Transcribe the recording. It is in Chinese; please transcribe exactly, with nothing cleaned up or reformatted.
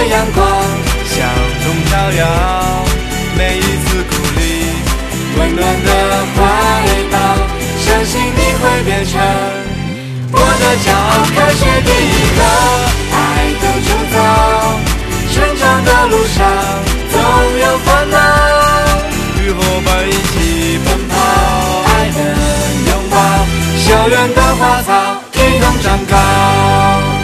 的阳光像笼照耀，每一次鼓励温暖的怀抱，相信你会变成我的骄傲。开学第一课，爱的铸造，成长的路上总有烦恼，与伙伴一起奔跑，爱的拥抱，校园的花草一同长高。